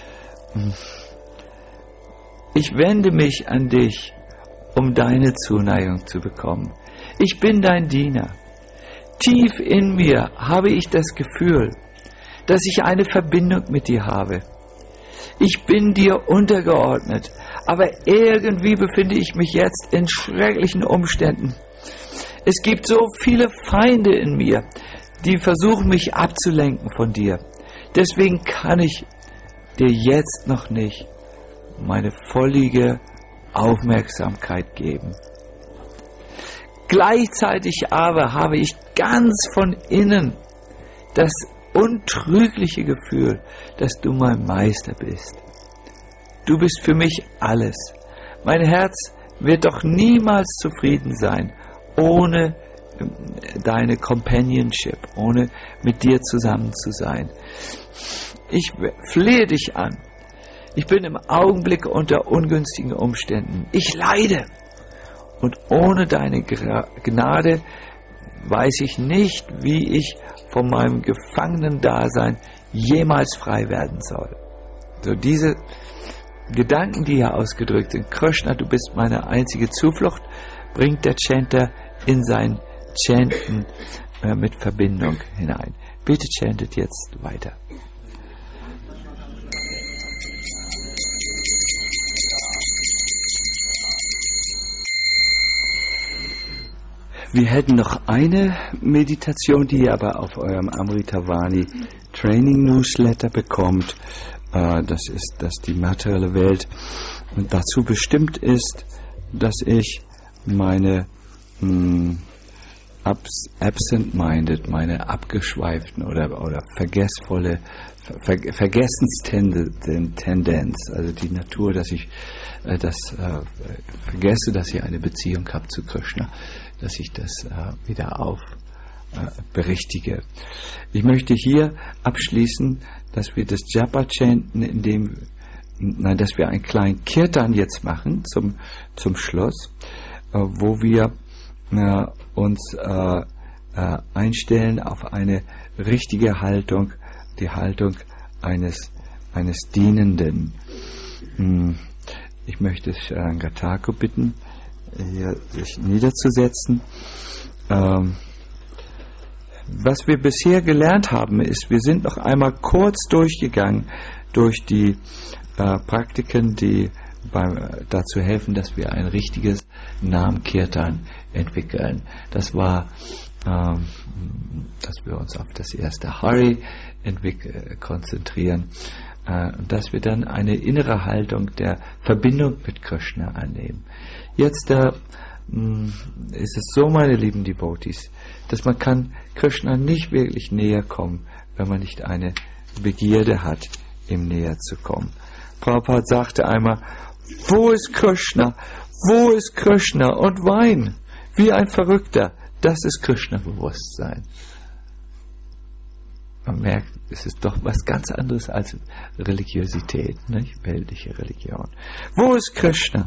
ich wende mich an dich, um deine Zuneigung zu bekommen. Ich bin dein Diener. Tief in mir habe ich das Gefühl, dass ich eine Verbindung mit dir habe. Ich bin dir untergeordnet, aber irgendwie befinde ich mich jetzt in schrecklichen Umständen. Es gibt so viele Feinde in mir, die versuchen, mich abzulenken von dir. Deswegen kann ich dir jetzt noch nicht meine völlige Aufmerksamkeit geben. Gleichzeitig aber habe ich ganz von innen das untrügliche Gefühl, dass du mein Meister bist. Du bist für mich alles. Mein Herz wird doch niemals zufrieden sein, ohne deine Companionship, ohne mit dir zusammen zu sein. Ich flehe dich an. Ich bin im Augenblick unter ungünstigen Umständen. Ich leide. Und ohne deine Gnade weiß ich nicht, wie ich von meinem Gefangenen-Dasein jemals frei werden soll. So diese Gedanken, die hier ausgedrückt sind, Krishna, du bist meine einzige Zuflucht, bringt der Chanter in sein Chanten mit Verbindung hinein. Bitte chantet jetzt weiter. Wir hätten noch eine Meditation, die ihr aber auf eurem Amritavani Training Newsletter bekommt. Das ist, dass die materielle Welt dazu bestimmt ist, dass ich meine absent-minded, meine abgeschweiften oder Vergessenstendenz, also die Natur, dass ich vergesse, dass ich eine Beziehung habe zu Krishna, dass ich das wieder berichtige. Ich möchte hier abschließen, dass wir das Japa chanten, dass wir einen kleinen Kirtan jetzt machen zum Schluss, wo wir uns einstellen auf eine richtige Haltung, die Haltung eines Dienenden. Ich möchte Gatako bitten, hier sich niederzusetzen. Was wir bisher gelernt haben, ist, wir sind noch einmal kurz durchgegangen durch die Praktiken, die dazu helfen, dass wir ein richtiges Nam-Kirtan entwickeln. Das war, dass wir uns auf das erste Hari konzentrieren, und dass wir dann eine innere Haltung der Verbindung mit Krishna annehmen. Jetzt ist es so, meine lieben Devotees, dass man kann Krishna nicht wirklich näher kommen, wenn man nicht eine Begierde hat, ihm näher zu kommen. Prabhupada sagte einmal, wo ist Krishna? Wo ist Krishna? Und wein, wie ein Verrückter. Das ist Krishna-Bewusstsein. Man merkt, es ist doch was ganz anderes als Religiosität, nicht? Weltliche Religion. Wo ist Krishna?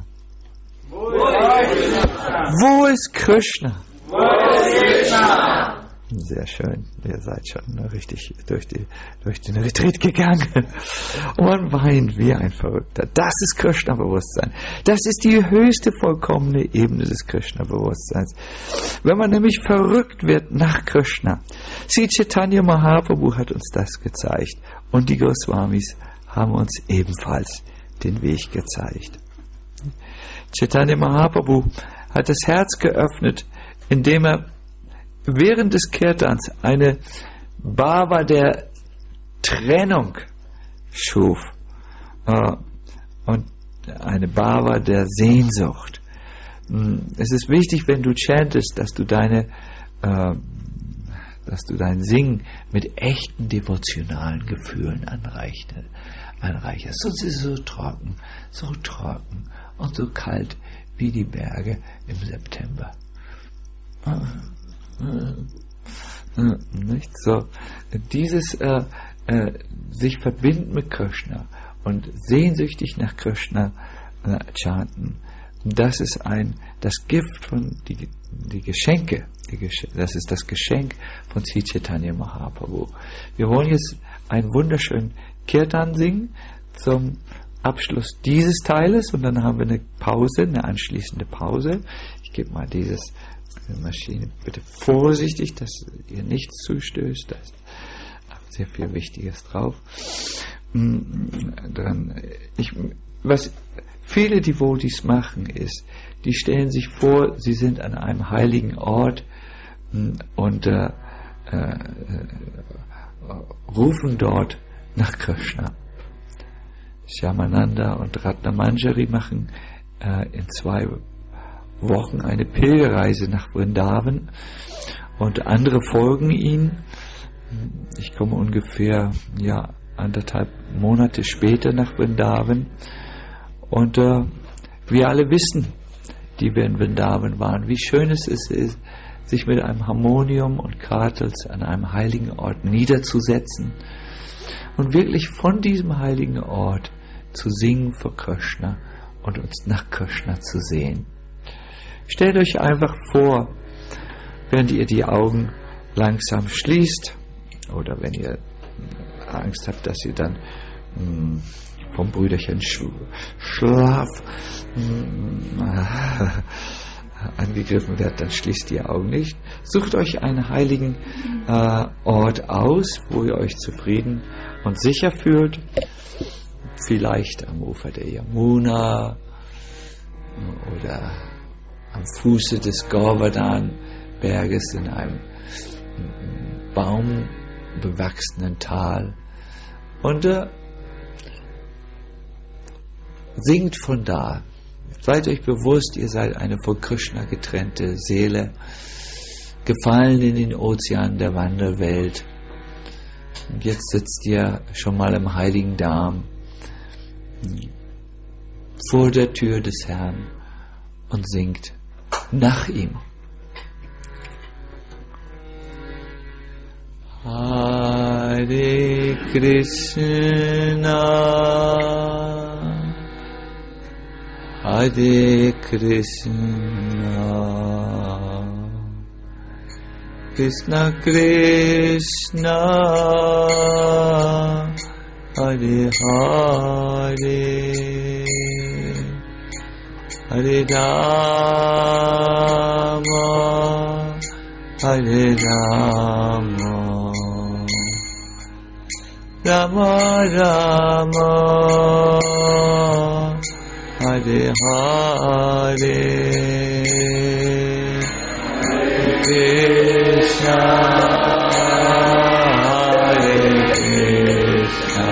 Wo ist Krishna? Wo ist Krishna? Sehr schön, ihr seid schon richtig durch den Retreat gegangen. Und man weint wie ein Verrückter. Das ist Krishna-Bewusstsein. Das ist die höchste vollkommene Ebene des Krishna-Bewusstseins. Wenn man nämlich verrückt wird nach Krishna. Sri Chaitanya Mahaprabhu hat uns das gezeigt. Und die Goswamis haben uns ebenfalls den Weg gezeigt. Chaitanya Mahaprabhu hat das Herz geöffnet, indem er während des Kirtans eine Bhava der Trennung schuf und eine Bhava der Sehnsucht. Es ist wichtig, wenn du chantest, dass du dein Singen mit echten devotionalen Gefühlen anreicherst. Sonst ist es so trocken und so kalt wie die Berge im September. Nicht so. Dieses sich verbinden mit Krishna und sehnsüchtig nach Krishna chanten, das ist das Gift von die Geschenke. Das ist das Geschenk von Sri Chaitanya Mahaprabhu. Wir wollen jetzt einen wunderschönen Kirtan singen zum Abschluss dieses Teiles und dann haben wir eine Pause, eine anschließende Pause. Ich gebe mal diese Maschine bitte vorsichtig, dass ihr nichts zustößt. Da ist sehr viel Wichtiges drauf. Was viele Devotees machen ist, die stellen sich vor, sie sind an einem heiligen Ort und rufen dort nach Krishna. Shyamananda und Ratnamanjari machen in 2 Wochen eine Pilgerreise nach Vrindavan und andere folgen ihnen. Ich komme ungefähr 1,5 Monate später nach Vrindavan und wir alle wissen, die wir in Vrindavan waren, wie schön es ist, sich mit einem Harmonium und Kartals an einem heiligen Ort niederzusetzen und wirklich von diesem heiligen Ort zu singen für Krishna und uns nach Krishna zu sehen. Stellt euch einfach vor, während ihr die Augen langsam schließt oder wenn ihr Angst habt, dass ihr dann vom Brüderchen Schlaf angegriffen werdet, dann schließt die Augen nicht. Sucht euch einen heiligen Ort aus, wo ihr euch zufrieden und sicher fühlt. Vielleicht am Ufer der Yamuna oder am Fuße des Govardhan-Berges in einem baumbewachsenen Tal. Und singt von da. Seid euch bewusst, ihr seid eine von Krishna getrennte Seele, gefallen in den Ozean der Wanderwelt. Und jetzt sitzt ihr schon mal im Heiligen Darm vor der Tür des Herrn und singt nach ihm. Hare Krishna, Hare Krishna, Krishna Krishna, Hare Hare, Hare Rama, Hare Rama, Rama Rama, Hare Hare, Krishna, Hare Krishna,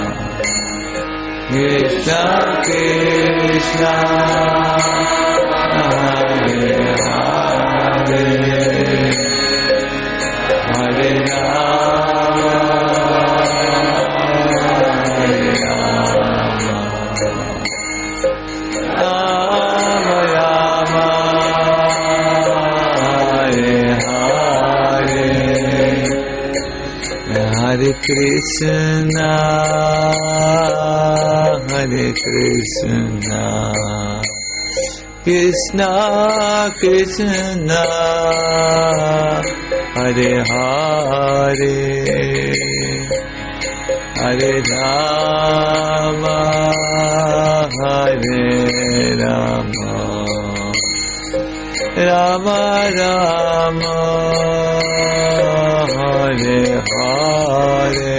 Krishna Krishna, Hare Hare, Hare Rama, Hare Rama, Rama Rama, Hare Hare, Hare Krishna, Hare Krishna, Krishna Krishna, Hare Hare, Hare Rama, Hare Rama, Rama Rama, Hare Hare.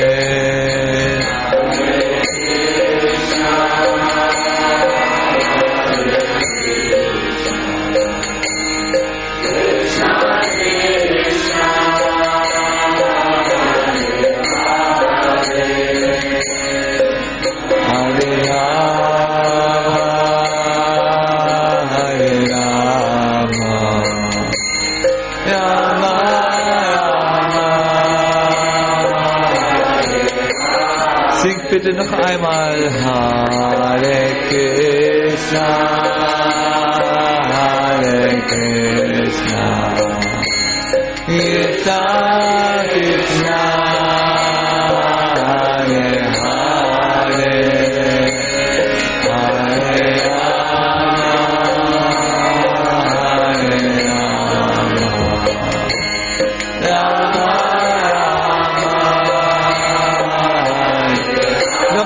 Bitte noch einmal Hare Krishna, Hare Krishna, Krishna Krishna, Hare Hare, Hare Rama,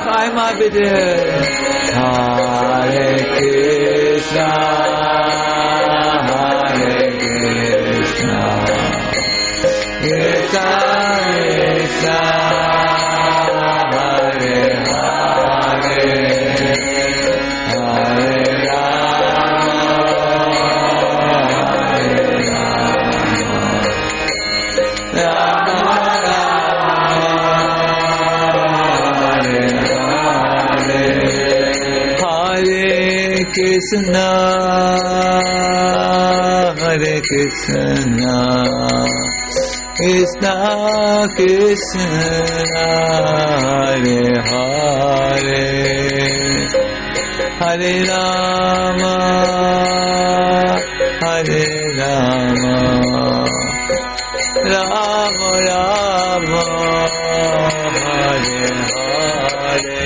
noch einmal bitte. Hare Krishna, Hare Krishna, Krishna Krishna, Hare Hare, Hare Krishna, Hare Krishna, Krishna Krishna, Hare Hare, Hare Rama, Hare Rama, Rama Rama, Hare Hare.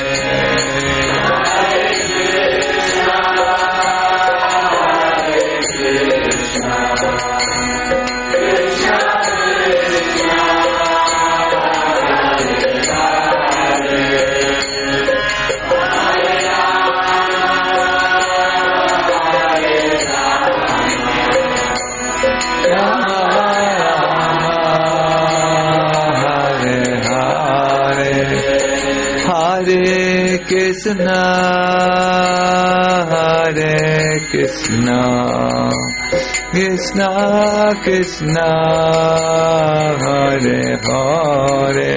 Krishna, Hare Krishna, Krishna Krishna, Hare Hare,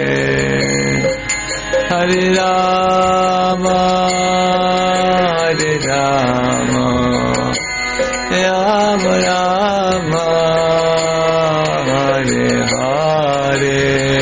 Hare Rama, Hare Rama, Rama Rama, Hare Hare.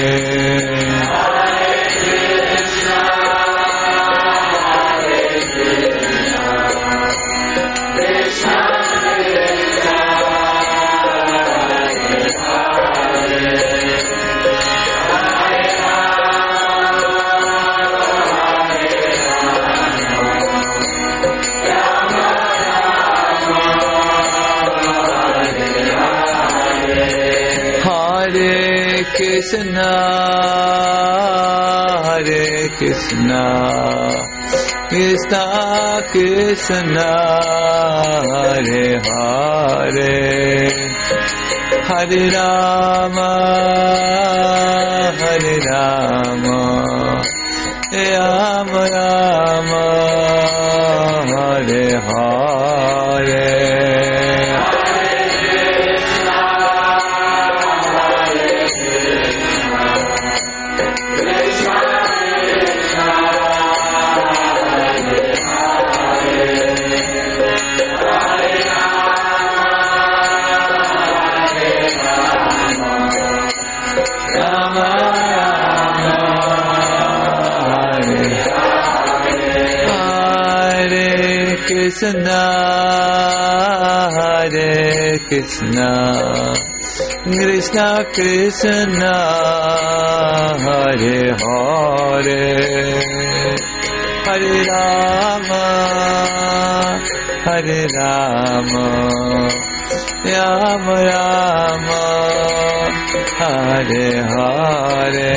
Krishna, Hare Krishna, Krishna Krishna, Hare Hare, Hare Rama, Hare Rama, Rama Rama, Hare Hare. Krishna, Hare Krishna, Krishna Krishna, Hare Hare, Hare Rama, Hare Rama, Rama Rama, Hare Hare.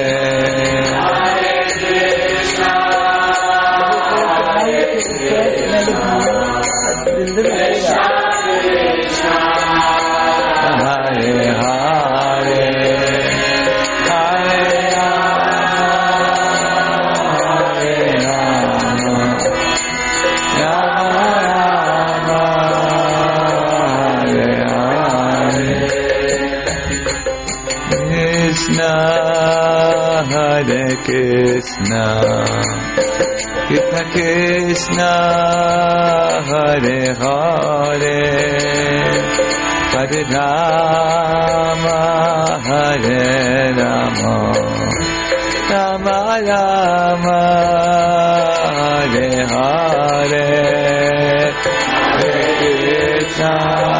Hare Krishna, Krishna Krishna, Hare Hare, Hare Rama, Hare Rama, Rama Rama, Hare Hare, Hare Krishna,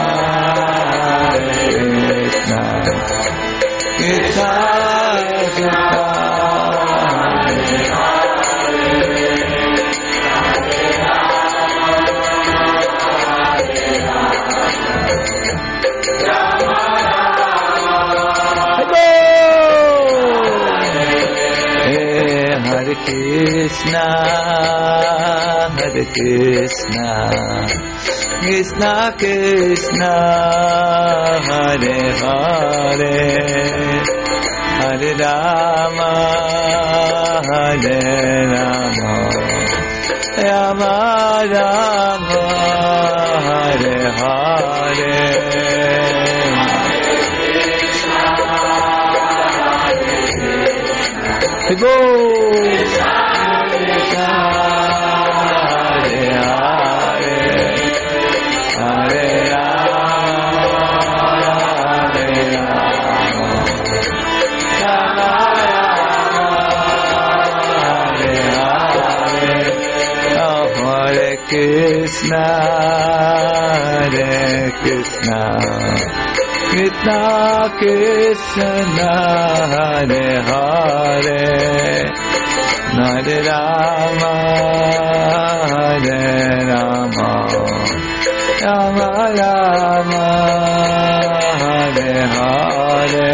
Hare Krishna, Krishna Krishna. Hare Krishna, Hare Krishna, Krishna Krishna, Hare Hare, Hare Rama, Hare Rama, Rama Rama, Hare Hare. Go! Krishna, Hare Krishna, Krishna Krishna, Hare Hare, Hare Rama, Hare Rama, Rama Rama, Hare Hare.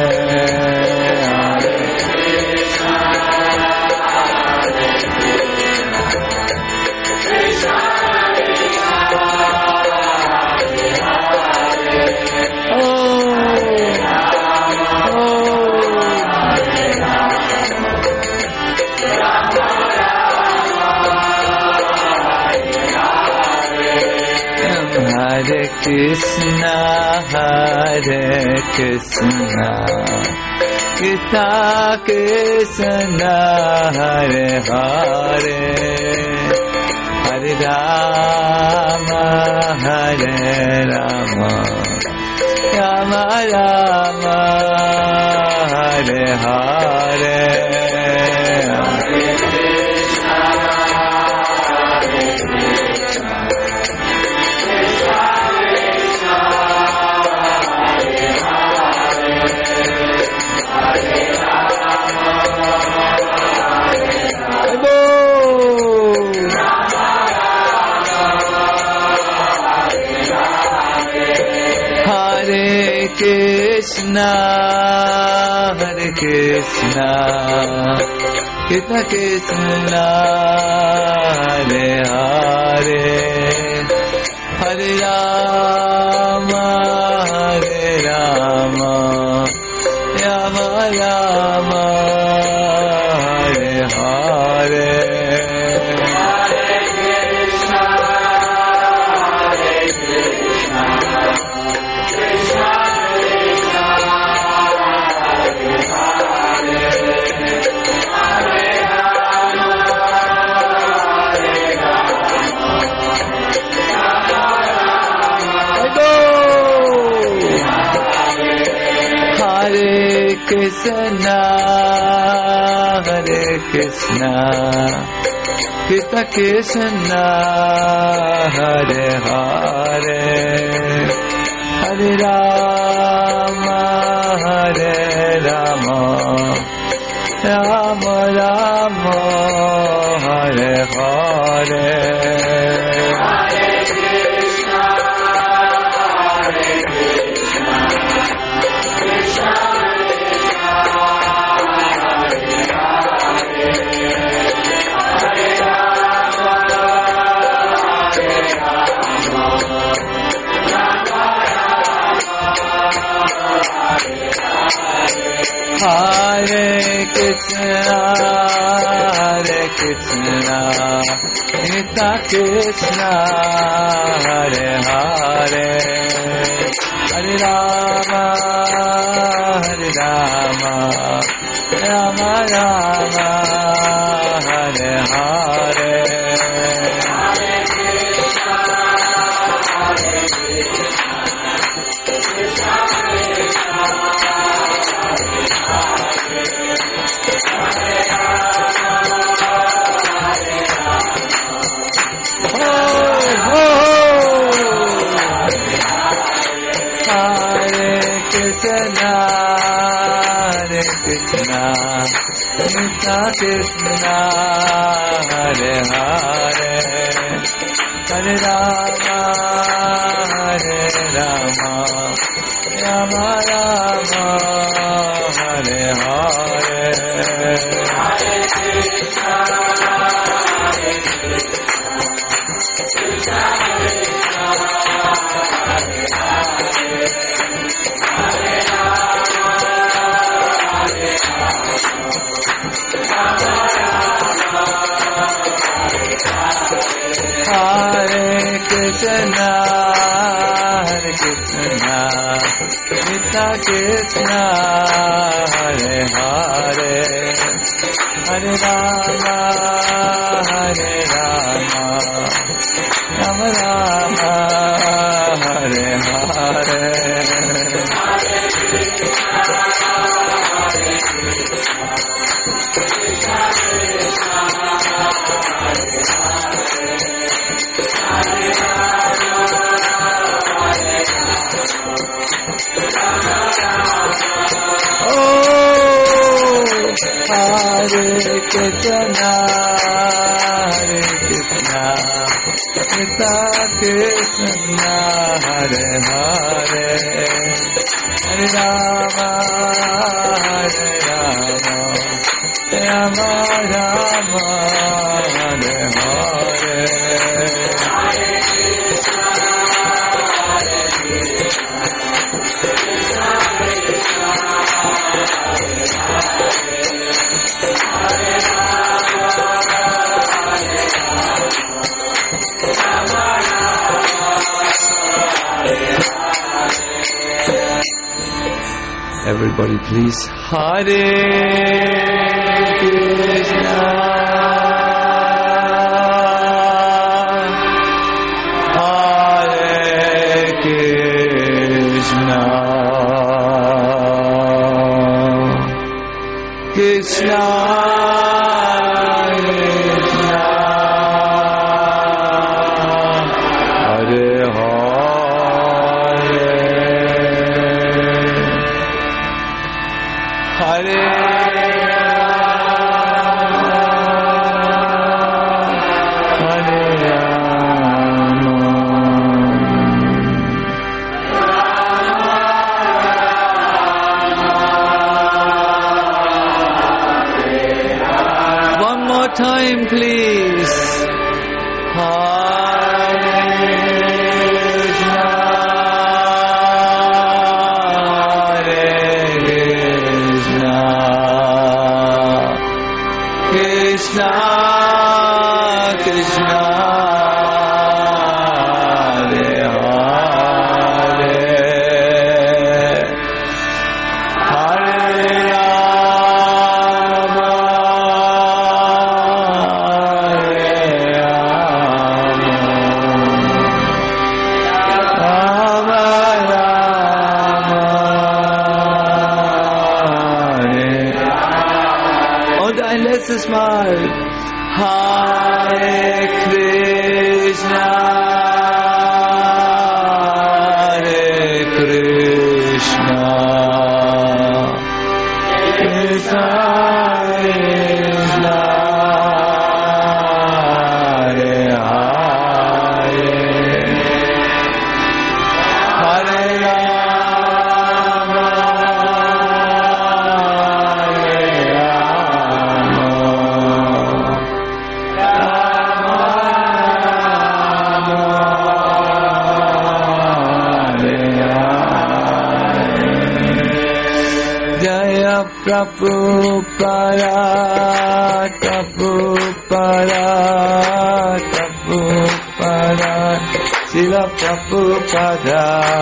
Hare Krishna, Hare Krishna, Krishna Krishna, Hare Hare, Hare Rama, Hare Rama, Rama Rama, Hare Hare. Krishna, Hare Krishna, Krishna Krishna, Hare Hare, Hare Rama, Hare Rama, Rama Rama, Hare Hare. Krishna, Hare Krishna, Krishna Krishna, Hare Hare, Hare Rama, Hare Rama, Rama Rama, Hare Hare. Hare Krishna, Hare Krishna, Krishna Krishna, Hare Hare, Hare Rama, Hare Rama, Rama Rama, Hare Hare. Krishna Krishna, Hare Hare, Hare Rama, Hare Rama, Rama Rama Hare Hare Hare Krishna Krishna Krishna Hare Hare Hare Rama Hare Hare Krishna Hare Krishna Krishna Krishna Hare Hare Hare Rama Hare Rama Rama Rama Hare Hare Hare Krishna Hare Krishna Krishna Krishna Hare Hare Hare Rama Hare Rama Hare Krishna Hare Krishna Krishna Krishna Hare Hare Hare Rama Hare Rama Rama Rama Hare Hare Hare Krishna Hare Krishna Krishna Krishna Hare Hare Hare Rama Hare Rama Everybody please. Hare Krishna Hare Krishna Krishna Krishna Hare Hare Time please. Hare Krishna Hare Krishna Krishna Krishna Hare Hare Hare Rama Letztes Mal. Hare Krishna, Hare Krishna, Krishna Krishna, Hare Hare, Hare Rama, Prabhupada, Prabhupada, Prabhupada, Srila Prabhupada.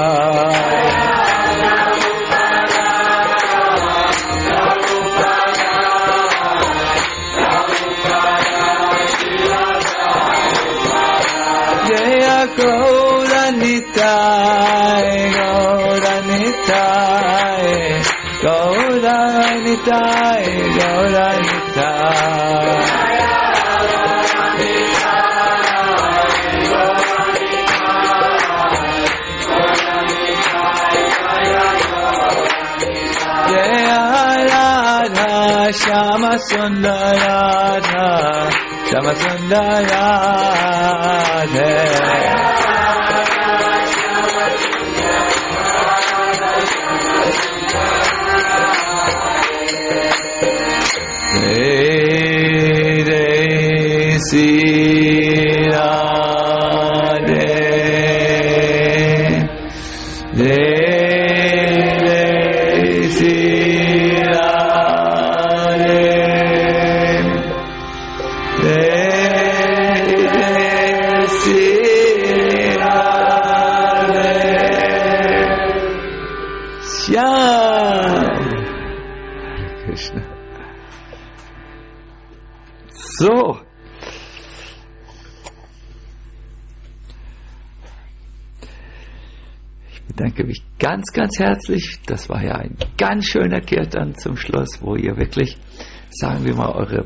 Jaya Gauranitai, Gauranitai, Gauranitai, Gauranitai. Jaya Radha, Shama Sundar Radha, Shama Sundar Radha. So. Ich bedanke mich ganz, ganz herzlich. Das war ja ein ganz schöner Kirtan zum Schluss, wo ihr wirklich, sagen wir mal, eure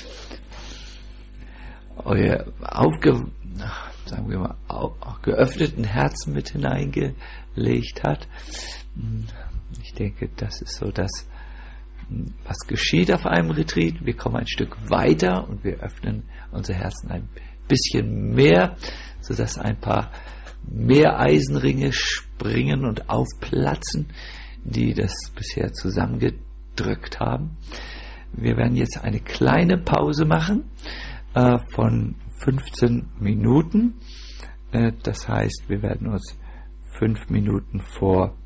geöffneten Herzen mit hineingelegt hat. Ich denke, das ist so das, was geschieht auf einem Retreat. Wir kommen ein Stück weiter und wir öffnen unsere Herzen ein bisschen mehr, sodass ein paar mehr Eisenringe springen und aufplatzen, die das bisher zusammengedrückt haben. Wir werden jetzt eine kleine Pause machen von 15 Minuten. Das heißt, wir werden uns 5 Minuten vor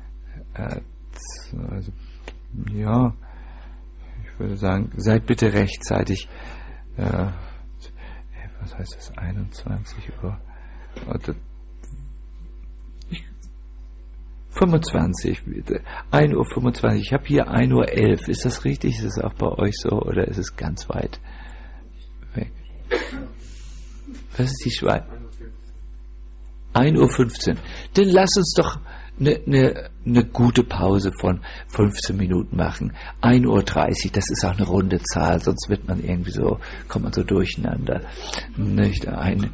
ja, ich würde sagen, seid bitte rechtzeitig, was heißt das, 21 Uhr, 25, 1:25 Uhr, ich habe hier 1:11 Uhr, ist das richtig, ist es auch bei euch so, oder ist es ganz weit weg? Was ist die Schweiz? 1:15 Uhr, dann lass uns doch eine gute Pause von 15 Minuten machen. 1:30 Uhr, das ist auch eine runde Zahl, sonst wird man irgendwie so, kommt man so durcheinander. Nicht?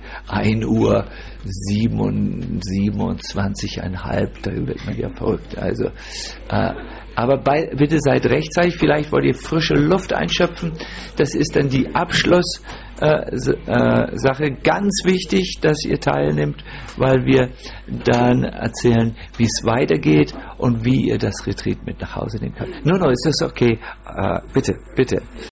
1:27,5, da wird man ja verrückt. Also, aber bitte seid rechtzeitig, vielleicht wollt ihr frische Luft einschöpfen. Das ist dann die Abschlusssache. Ganz wichtig, dass ihr teilnimmt, weil wir dann erzählen, wie es weitergeht und wie ihr das Retreat mit nach Hause nehmen könnt. Ist das okay? Bitte.